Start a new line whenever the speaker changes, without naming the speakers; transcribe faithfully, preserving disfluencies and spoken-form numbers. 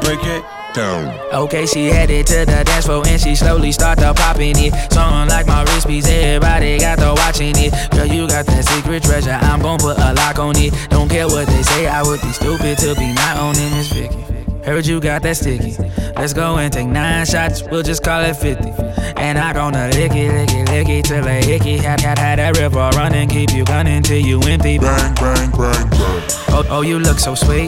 break it down.
Okay, she headed to the dance floor and she slowly start to popping it. Song like my wrist piece, everybody got to watching it. Girl, you got that secret treasure, I'm gon' put a lock on it. Don't care what they say, I would be stupid to be not owning this Vicky. Heard you got that sticky. Let's go and take nine shots, we'll just call it fifty. And I gonna lick it, lick it, lick it till I hickey. Had, had, had that river running, keep you gunning till you empty.
Bang, bang, bang, bang.
Oh, oh, you look so sweet.